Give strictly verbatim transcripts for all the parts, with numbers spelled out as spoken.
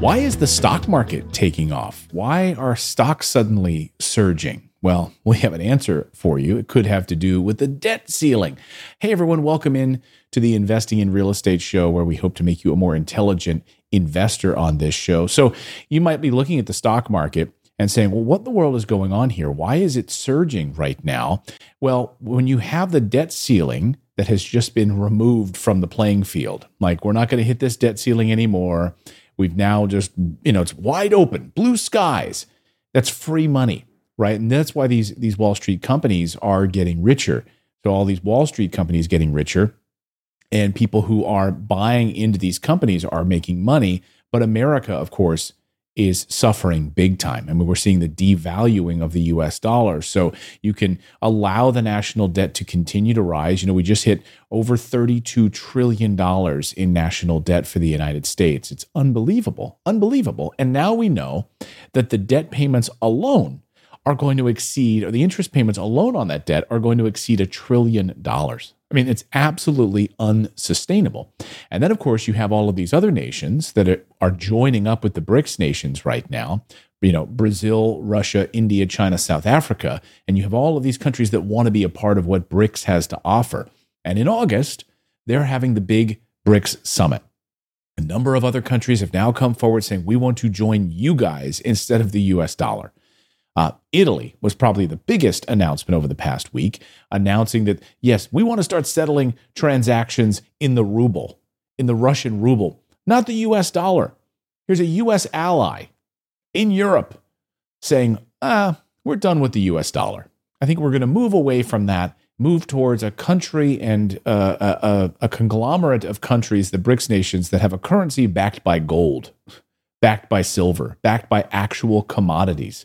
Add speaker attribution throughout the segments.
Speaker 1: Why is the stock market taking off? Why are stocks suddenly surging? Well, we have an answer for you. It could have to do with the debt ceiling. Hey, everyone, welcome in to the Investing in Real Estate show, where we hope to make you a more intelligent investor on this show. So you might be looking at the stock market and saying, well, what in the world is going on here? Why is it surging right now? Well, when you have the debt ceiling that has just been removed from the playing field, like we're not going to hit this debt ceiling anymore. We've now just, you know, it's wide open, blue skies. That's free money, right? And that's why these, these Wall Street companies are getting richer. So all these Wall Street companies getting richer, and people who are buying into these companies are making money. But America, of course, is suffering big time. I mean, we're seeing the devaluing of the U S dollar. So you can allow the national debt to continue to rise. You know, we just hit over thirty-two trillion dollars in national debt for the United States. It's unbelievable, unbelievable. And now we know that the debt payments alone are going to exceed, or the interest payments alone on that debt are going to exceed a trillion dollars. I mean, it's absolutely unsustainable. And then, of course, you have all of these other nations that are, are joining up with the BRICS nations right now, you know, Brazil, Russia, India, China, South Africa. And you have all of these countries that want to be a part of what BRICS has to offer. And in August, they're having the big BRICS summit. A number of other countries have now come forward saying, we want to join you guys instead of the U S dollar. Uh, Italy was probably the biggest announcement over the past week, announcing that, yes, we want to start settling transactions in the ruble, in the Russian ruble, not the U S dollar. Here's a U S ally in Europe saying, ah, we're done with the U S dollar. I think we're going to move away from that, move towards a country and uh, a, a, a conglomerate of countries, the BRICS nations, that have a currency backed by gold, backed by silver, backed by actual commodities.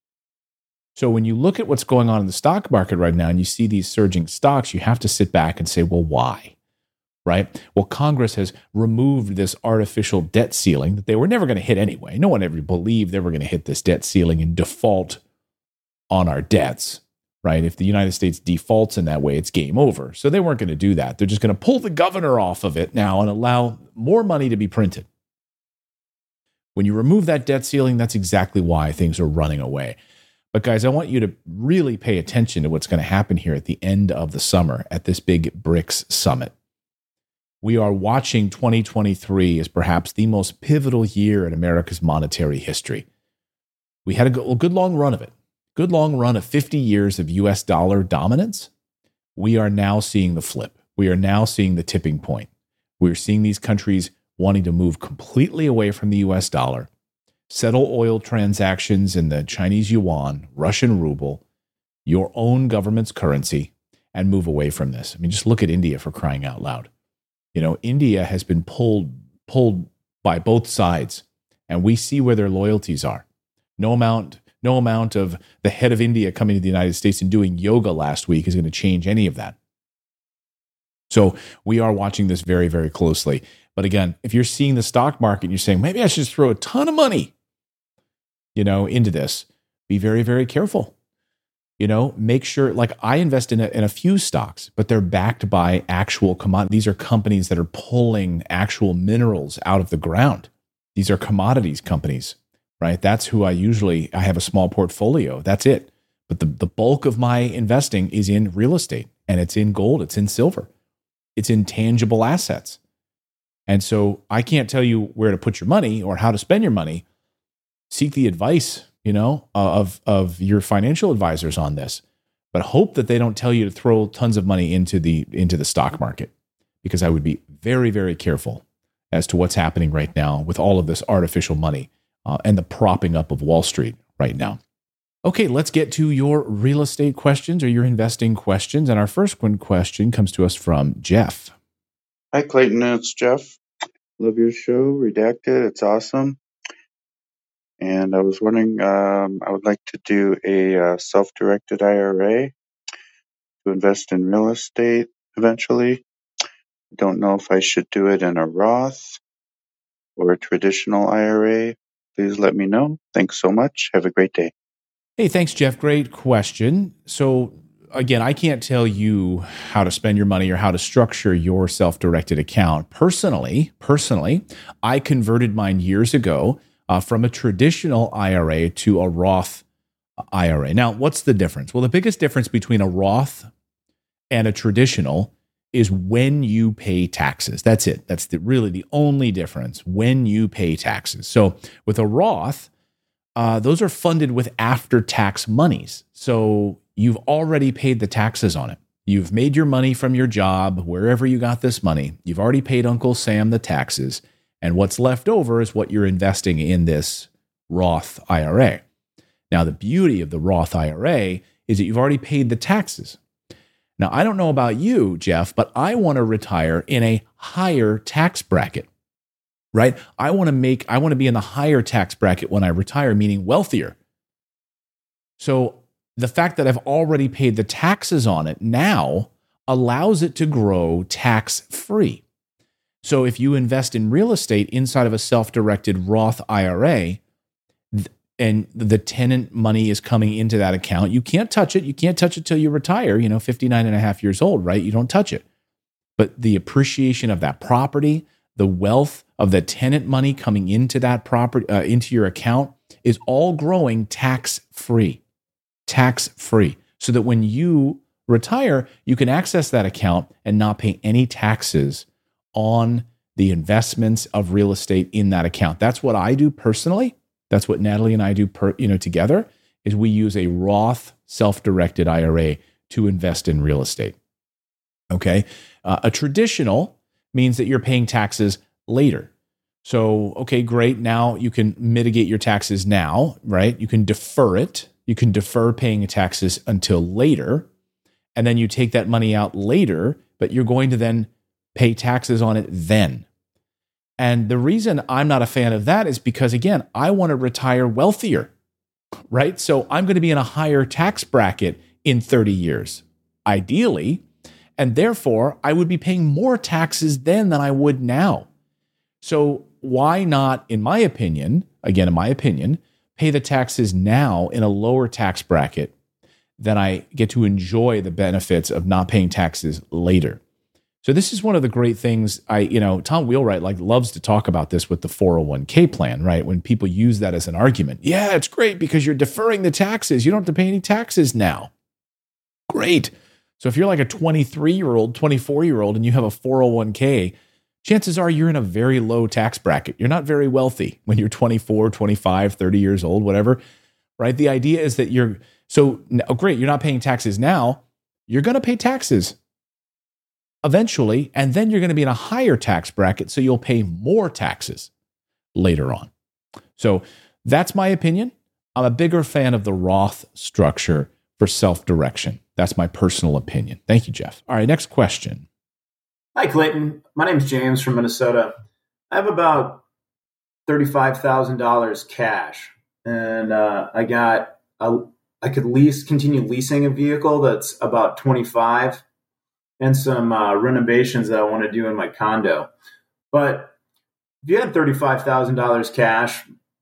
Speaker 1: So when you look at what's going on in the stock market right now and you see these surging stocks, you have to sit back and say, well, why? Right? Well, Congress has removed this artificial debt ceiling that they were never going to hit anyway. No one ever believed they were going to hit this debt ceiling and default on our debts, right? If the United States defaults in that way, it's game over. So they weren't going to do that. They're just going to pull the governor off of it now and allow more money to be printed. When you remove that debt ceiling, that's exactly why things are running away. But guys, I want you to really pay attention to what's going to happen here at the end of the summer at this big BRICS summit. We are watching twenty twenty-three as perhaps the most pivotal year in America's monetary history. We had a good long run of it, good long run of fifty years of U S dollar dominance. We are now seeing the flip. We are now seeing the tipping point. We're seeing these countries wanting to move completely away from the U S dollar, settle oil transactions in the Chinese yuan, Russian ruble, your own government's currency, and move away from this. I mean, just look at India, for crying out loud. You know, India has been pulled pulled by both sides, and we see where their loyalties are. No amount, no amount of the head of India coming to the United States and doing yoga last week is going to change any of that. So we are watching this very, very closely. But again, if you're seeing the stock market and you're saying, maybe I should just throw a ton of money, you know, into this, be very, very careful. You know, make sure, like I invest in a, in a few stocks, but they're backed by actual commodities. These are companies that are pulling actual minerals out of the ground. These are commodities companies, right? That's who I usually, I have a small portfolio. That's it. But the, the bulk of my investing is in real estate, and it's in gold. It's in silver. It's in tangible assets. And so I can't tell you where to put your money or how to spend your money. Seek the advice, you know, of, of your financial advisors on this, but hope that they don't tell you to throw tons of money into the, into the stock market, because I would be very, very careful as to what's happening right now with all of this artificial money uh, and the propping up of Wall Street right now. Okay, let's get to your real estate questions or your investing questions. And our first one question comes to us from Jeff.
Speaker 2: Hi, Clayton. It's Jeff. Love your show, Redacted. It's awesome. And I was wondering, um, I would like to do a uh, self-directed I R A to invest in real estate eventually. I don't know if I should do it in a Roth or a traditional I R A. Please let me know. Thanks so much. Have a great day.
Speaker 1: Hey, thanks, Jeff. Great question. So again, I can't tell you how to spend your money or how to structure your self-directed account. Personally, personally, I converted mine years ago uh, from a traditional I R A to a Roth I R A. Now, what's the difference? Well, the biggest difference between a Roth and a traditional is when you pay taxes. That's it. That's the, really the only difference, when you pay taxes. So with a Roth, uh, those are funded with after-tax monies. So you've already paid the taxes on it. You've made your money from your job, wherever you got this money. You've already paid Uncle Sam the taxes. And what's left over is what you're investing in this Roth I R A. Now, the beauty of the Roth I R A is that you've already paid the taxes. Now, I don't know about you, Jeff, but I want to retire in a higher tax bracket, right? I want to make, I want to be in the higher tax bracket when I retire, meaning wealthier. So the fact that I've already paid the taxes on it now allows it to grow tax-free. So if you invest in real estate inside of a self-directed Roth I R A, and the tenant money is coming into that account, you can't touch it. You can't touch it till you retire, you know, fifty-nine and a half years old, right? You don't touch it. But the appreciation of that property, the wealth of the tenant money coming into that property, uh, into your account is all growing tax-free, tax-free. So that when you retire, you can access that account and not pay any taxes on the investments of real estate in that account. That's what I do personally. That's what Natalie and I do per, you know, together, is we use a Roth self-directed I R A to invest in real estate. Okay. Uh, a traditional means that you're paying taxes later. So, okay, great. Now you can mitigate your taxes now, right? You can defer it. You can defer paying taxes until later. And then you take that money out later, but you're going to then pay taxes on it then. And the reason I'm not a fan of that is because, again, I want to retire wealthier, right? So I'm going to be in a higher tax bracket in thirty years, ideally. And therefore, I would be paying more taxes then than I would now. So why not, in my opinion, again, in my opinion, pay the taxes now in a lower tax bracket than I get to enjoy the benefits of not paying taxes later? So this is one of the great things I, you know, Tom Wheelwright like loves to talk about this with the four oh one k plan, right? When people use that as an argument. Yeah, it's great because you're deferring the taxes. You don't have to pay any taxes now. Great. So if you're like a twenty-three-year-old, twenty-four-year-old and you have a four oh one k, chances are you're in a very low tax bracket. You're not very wealthy when you're twenty-four, twenty-five, thirty years old, whatever, right? The idea is that you're, so oh, great, you're not paying taxes now. You're going to pay taxes eventually, and then you're going to be in a higher tax bracket, so you'll pay more taxes later on. So that's my opinion. I'm a bigger fan of the Roth structure for self-direction. That's my personal opinion. Thank you, Jeff. All right, next question.
Speaker 3: Hi, Clayton. My name's James from Minnesota. I have about thirty-five thousand dollars cash, and uh, I got a, I could lease, continue leasing a vehicle that's about twenty-five, and some uh, renovations that I want to do in my condo. But if you had thirty-five thousand dollars cash,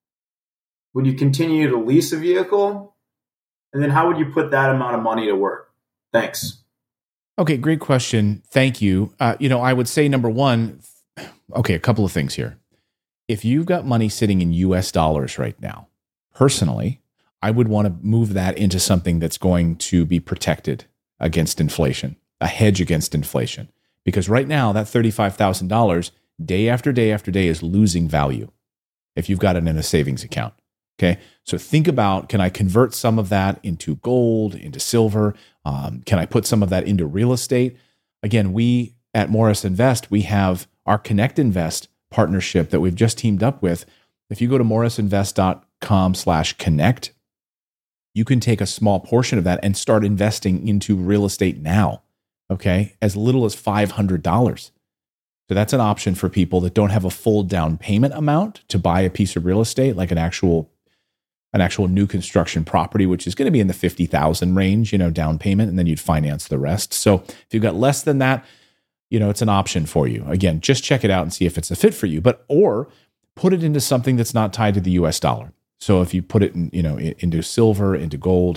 Speaker 3: would you continue to lease a vehicle? And then how would you put that amount of money to work? Thanks.
Speaker 1: Okay, great question. Thank you. Uh, you know, I would say number one, okay, a couple of things here. If you've got money sitting in U S dollars right now, personally, I would want to move that into something that's going to be protected against inflation, a hedge against inflation. Because right now, that thirty-five thousand dollars, day after day after day, is losing value if you've got it in a savings account. Okay, so think about, can I convert some of that into gold, into silver? Um, can I put some of that into real estate? Again, we at Morris Invest, we have our Connect Invest partnership that we've just teamed up with. If you go to morrisinvest.com slash connect, you can take a small portion of that and start investing into real estate now, okay? As little as five hundred dollars. So that's an option for people that don't have a full down payment amount to buy a piece of real estate, like an actual an actual new construction property, which is going to be in the fifty thousand range, you know, down payment, and then you'd finance the rest. So if you've got less than that, you know, it's an option for you. Again, just check it out and see if it's a fit for you, but, or put it into something that's not tied to the U S dollar. So if you put it in, you know, into silver, into gold,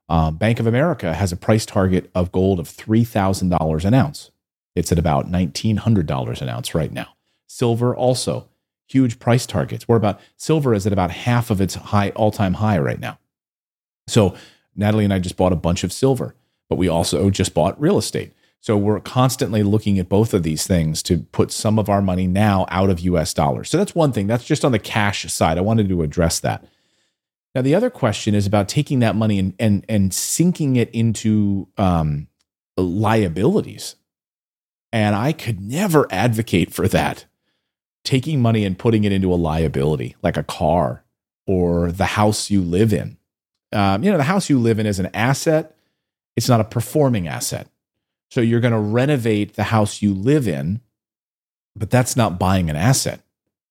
Speaker 1: Um, Bank of America has a price target of gold of three thousand dollars an ounce. It's at about nineteen hundred dollars an ounce right now. Silver also, huge price targets. We're about, silver is at about half of its high all-time high right now. So Natalie and I just bought a bunch of silver, but we also just bought real estate. So we're constantly looking at both of these things to put some of our money now out of U S dollars. So that's one thing. That's just on the cash side. I wanted to address that. Now, the other question is about taking that money and and, and sinking it into um, liabilities. And I could never advocate for that. Taking money and putting it into a liability, like a car or the house you live in. Um, you know, the house you live in is an asset. It's not a performing asset. So you're going to renovate the house you live in, but that's not buying an asset.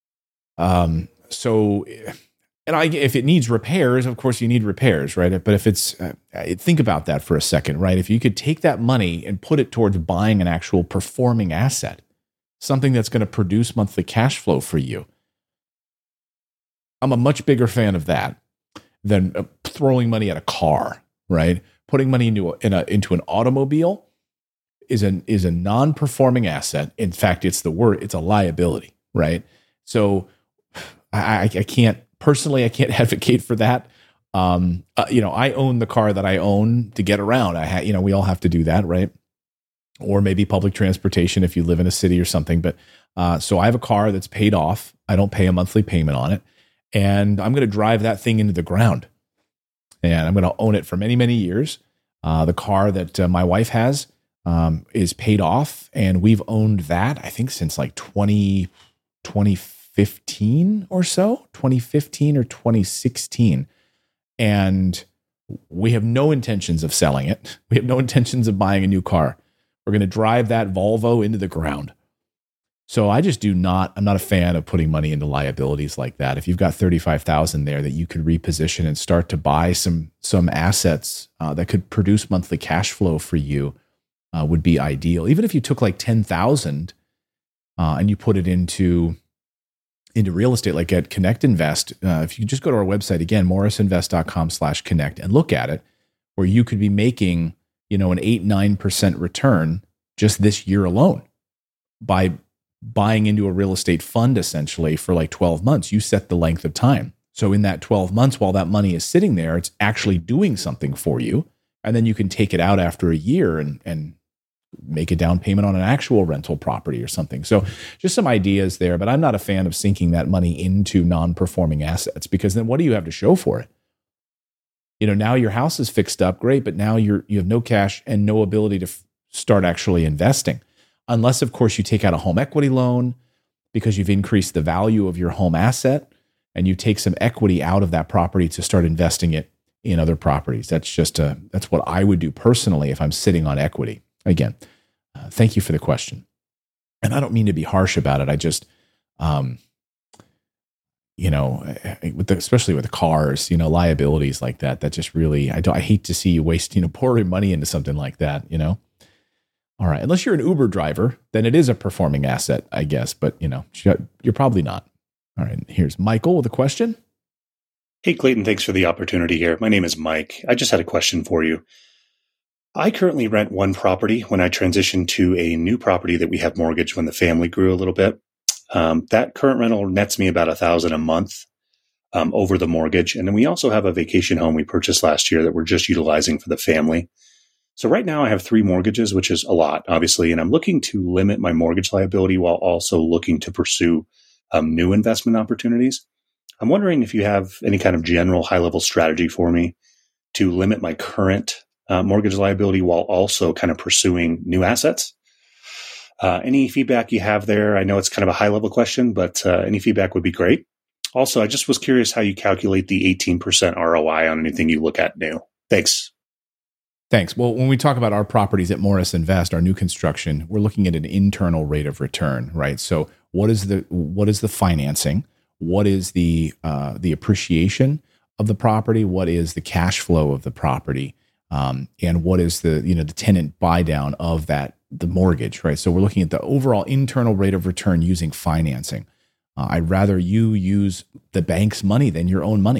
Speaker 1: Um, so, and I, if it needs repairs, of course you need repairs, right? But if it's, uh, think about that for a second, right? If you could take that money and put it towards buying an actual performing asset, something that's going to produce monthly cash flow for you, I'm a much bigger fan of that than uh, throwing money at a car, right? Putting money into a, in a, into an automobile is an is a non-performing asset. In fact, it's the word, it's a liability, right? So I, I can't, personally, I can't advocate for that. Um, uh, you know, I own the car that I own to get around. I ha- you know, we all have to do that, right? Or maybe public transportation if you live in a city or something. But uh, so I have a car that's paid off. I don't pay a monthly payment on it. And I'm going to drive that thing into the ground. And I'm going to own it for many, many years. Uh, the car that uh, my wife has um, is paid off. And we've owned that, I think, since like twenty, twenty fifteen or so, twenty fifteen or twenty sixteen. And we have no intentions of selling it. We have no intentions of buying a new car. We're going to drive that Volvo into the ground. So I just do not, I'm not a fan of putting money into liabilities like that. If you've got thirty-five thousand there that you could reposition and start to buy some, some assets uh, that could produce monthly cash flow for you uh, would be ideal. Even if you took like ten thousand uh, and you put it into, into real estate, like at Connect Invest, uh, if you just go to our website again, morrisinvest.com slash connect and look at it, where you could be making, you know, an eight, nine percent return just this year alone by buying into a real estate fund essentially for like twelve months. You set the length of time. So in that twelve months, while that money is sitting there, it's actually doing something for you. And then you can take it out after a year and, and make a down payment on an actual rental property or something. So just some ideas there, but I'm not a fan of sinking that money into non-performing assets, because then what do you have to show for it? You know, now your house is fixed up, great, but now you're, you have no cash and no ability to f- start actually investing. Unless, of course, you take out a home equity loan because you've increased the value of your home asset and you take some equity out of that property to start investing it in other properties. That's just a, that's what I would do personally if I'm sitting on equity. Again, uh, thank you for the question. And I don't mean to be harsh about it. I just, um, you know, with the, especially with the cars, you know, liabilities like that, that just really, I don't, I hate to see you waste, you know, pouring money into something like that, you know? All right. Unless you're an Uber driver, then it is a performing asset, I guess. But, you know, you're probably not. All right. Here's Michael with a question.
Speaker 4: Hey, Clayton. Thanks for the opportunity here. My name is Mike. I just had a question for you. I currently rent one property. When I transitioned to a new property that we have mortgaged when the family grew a little bit, um, that current rental nets me about a thousand a month um, over the mortgage. And then we also have a vacation home we purchased last year that we're just utilizing for the family. So right now I have three mortgages, which is a lot, obviously, and I'm looking to limit my mortgage liability while also looking to pursue um, new investment opportunities. I'm wondering if you have any kind of general high-level strategy for me to limit my current uh, mortgage liability while also kind of pursuing new assets. Uh, any feedback you have there? I know it's kind of a high-level question, but uh, any feedback would be great. Also, I just was curious how you calculate the eighteen percent R O I on anything you look at new. Thanks.
Speaker 1: Thanks. Well, when we talk about our properties at Morris Invest, our new construction, we're looking at an internal rate of return, right? So what is the what is the financing? What is the uh, the appreciation of the property? What is the cash flow of the property? Um, and what is the you know the tenant buy down of that the mortgage, right? So we're looking at the overall internal rate of return using financing. Uh, I'd rather you use the bank's money than your own money.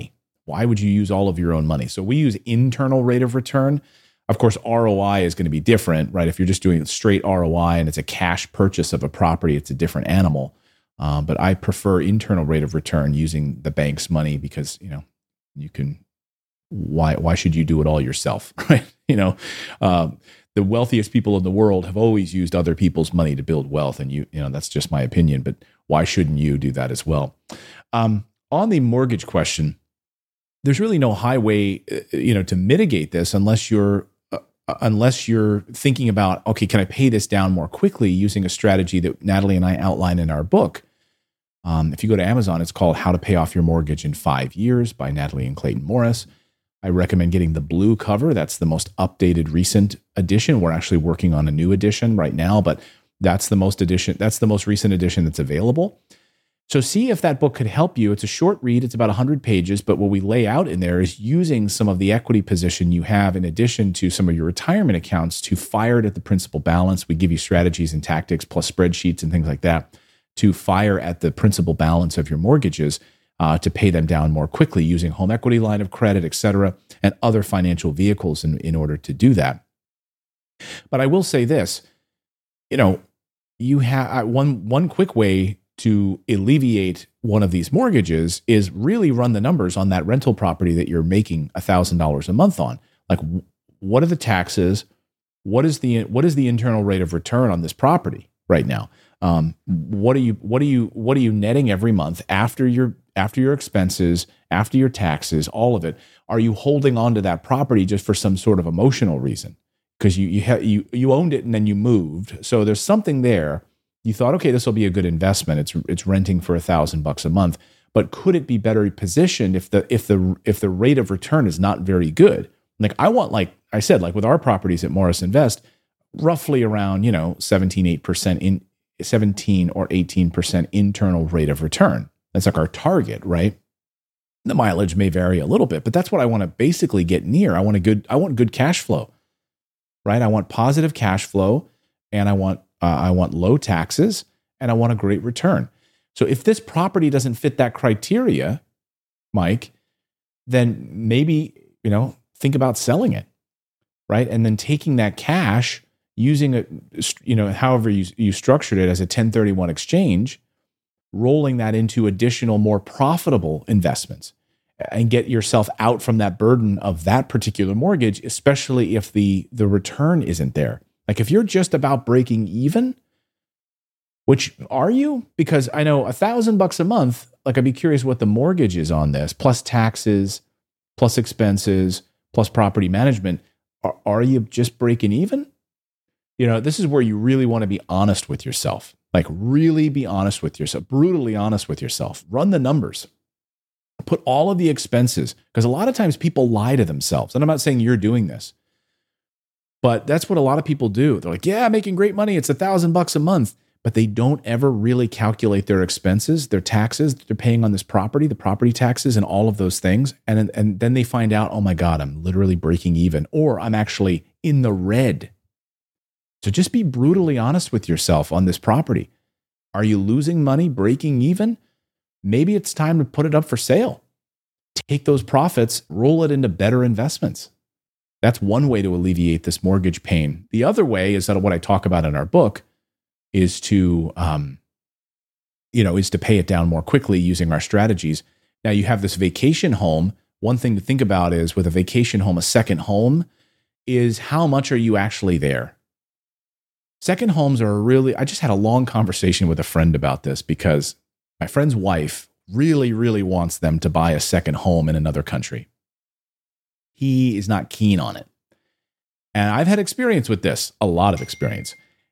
Speaker 1: Why would you use all of your own money? So we use internal rate of return. Of course, R O I is going to be different, right? If you're just doing straight R O I and it's a cash purchase of a property, it's a different animal. Um, but I prefer internal rate of return using the bank's money because, you know, you can, why, why should you do it all yourself, right? You know, um, the wealthiest people in the world have always used other people's money to build wealth. And you, you know, that's just my opinion, but why shouldn't you do that as well? Um, on the mortgage question, there's really no highway, you know, to mitigate this unless you're, uh, unless you're thinking about, okay, can I pay this down more quickly using a strategy that Natalie and I outline in our book. Um, if you go to Amazon, it's called How to Pay Off Your Mortgage in Five Years by Natalie and Clayton Morris. I recommend getting the blue cover. That's the most updated recent edition. We're actually working on a new edition right now, but that's the most edition. That's the most recent edition that's available. So see if that book could help you. It's a short read. It's about one hundred pages, but what we lay out in there is using some of the equity position you have in addition to some of your retirement accounts to fire it at the principal balance. We give you strategies and tactics plus spreadsheets and things like that to fire at the principal balance of your mortgages uh, to pay them down more quickly using home equity line of credit, et cetera, and other financial vehicles in, in order to do that. But I will say this, you know, you have one, one quick way to alleviate one of these mortgages is really run the numbers on that rental property that you're making one thousand dollars a month on. Like, what are the taxes? What is the what is the internal rate of return on this property right now? Um, what are you what are you what are you netting every month after your after your expenses, after your taxes, all of it? Are you holding on to that property just for some sort of emotional reason? Because you you ha- you you owned it and then you moved, so there's something there. You thought, okay, this will be a good investment. It's it's renting for a thousand bucks a month, but could it be better positioned if the if the if the rate of return is not very good? Like I want, like I said, like with our properties at Morris Invest, roughly around you know seventeen eight percent in seventeen or eighteen percent internal rate of return. That's like our target, right? The mileage may vary a little bit, but that's what I want to basically get near. I want a good I want good cash flow, right? I want positive cash flow, and I want Uh, I want low taxes, and I want a great return. So if this property doesn't fit that criteria, Mike, then maybe, you know, think about selling it, right? And then taking that cash, using it, you know, however you, you structured it as a ten thirty-one exchange, rolling that into additional, more profitable investments and get yourself out from that burden of that particular mortgage, especially if the, the return isn't there. Like if you're just about breaking even, which are you? Because I know a thousand bucks a month, like I'd be curious what the mortgage is on this, plus taxes, plus expenses, plus property management. Are, are you just breaking even? You know, this is where you really want to be honest with yourself. Like really be honest with yourself, brutally honest with yourself. Run the numbers. Put all of the expenses, because a lot of times people lie to themselves. And I'm not saying you're doing this. But that's what a lot of people do. They're like, yeah, I'm making great money. It's a thousand bucks a month. But they don't ever really calculate their expenses, their taxes that they're paying on this property, the property taxes and all of those things. And, and then they find out, oh my God, I'm literally breaking even, or I'm actually in the red. So just be brutally honest with yourself on this property. Are you losing money, breaking even? Maybe it's time to put it up for sale. Take those profits, roll it into better investments. That's one way to alleviate this mortgage pain. The other way is that what I talk about in our book is to, um, you know, is to pay it down more quickly using our strategies. Now you have this vacation home. One thing to think about is with a vacation home, a second home is how much are you actually there? Second homes are really, I just had a long conversation with a friend about this because my friend's wife really, really wants them to buy a second home in another country. He is not keen on it. And I've had experience with this, a lot of experience.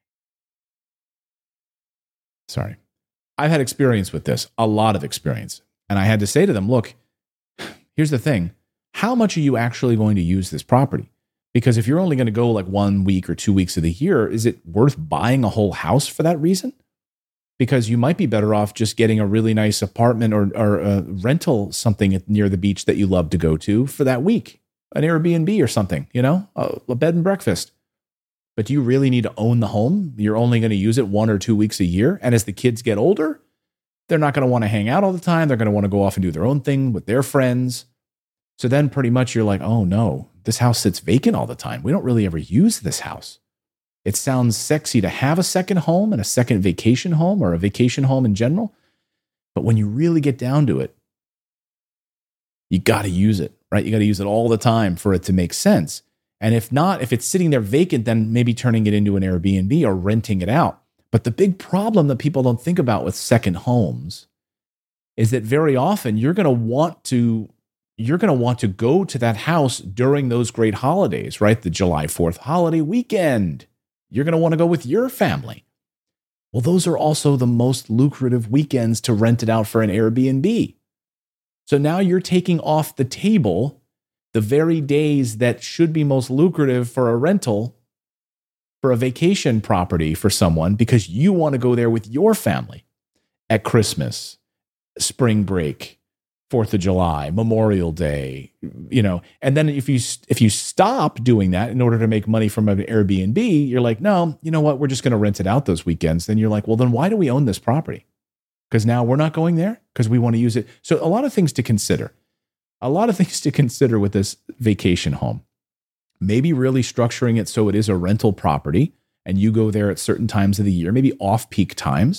Speaker 1: Sorry. I've had experience with this, a lot of experience. And I had to say to them, look, here's the thing. How much are you actually going to use this property? Because if you're only going to go like one week or two weeks of the year, is it worth buying a whole house for that reason? Because you might be better off just getting a really nice apartment or, or a rental, something near the beach that you love to go to for that week. An Airbnb or something, you know, a, a bed and breakfast. But do you really need to own the home? You're only going to use it one or two weeks a year. And as the kids get older, they're not going to want to hang out all the time. They're going to want to go off and do their own thing with their friends. So then pretty much you're like, oh no, this house sits vacant all the time. We don't really ever use this house. It sounds sexy to have a second home and a second vacation home or a vacation home in general. But when you really get down to it, you got to use it, right? You got to use it all the time for it to make sense. And if not, if it's sitting there vacant, then maybe turning it into an Airbnb or renting it out. But the big problem that people don't think about with second homes is that very often you're going to want to you're going to want to go to that house during those great holidays, right? The July fourth holiday weekend. You're going to want to go with your family. Well, those are also the most lucrative weekends to rent it out for an Airbnb. So now you're taking off the table the very days that should be most lucrative for a rental, for a vacation property for someone, because you want to go there with your family at Christmas, spring break, fourth of July, Memorial Day, you know. And then if you if you stop doing that in order to make money from an Airbnb, you're like, no, you know what? We're just going to rent it out those weekends. Then you're like, well, then why do we own this property? Because now we're not going there because we want to use it. So a lot of things to consider. A lot of things to consider with this vacation home. Maybe really structuring it so it is a rental property and you go there at certain times of the year, maybe off-peak times.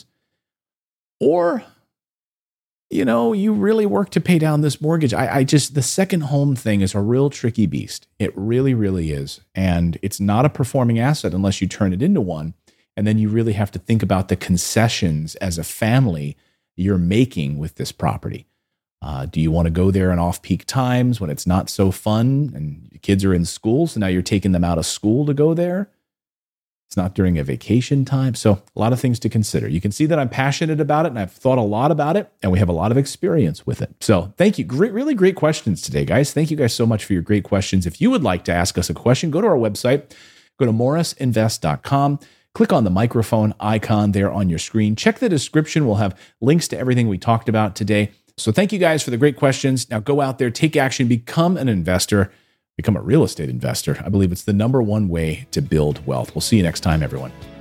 Speaker 1: Or, you know, you really work to pay down this mortgage. I, I just, the second home thing is a real tricky beast. It really, really is. And it's not a performing asset unless you turn it into one. And then you really have to think about the concessions as a family you're making with this property. Uh, do you want to go there in off-peak times when it's not so fun and your kids are in school? So now you're taking them out of school to go there. It's not during a vacation time. So a lot of things to consider. You can see that I'm passionate about it and I've thought a lot about it and we have a lot of experience with it. So thank you. Great, really great questions today, guys. Thank you guys so much for your great questions. If you would like to ask us a question, go to our website, go to morris invest dot com. Click on the microphone icon there on your screen. Check the description. We'll have links to everything we talked about today. So thank you guys for the great questions. Now go out there, take action, become an investor, become a real estate investor. I believe it's the number one way to build wealth. We'll see you next time, everyone.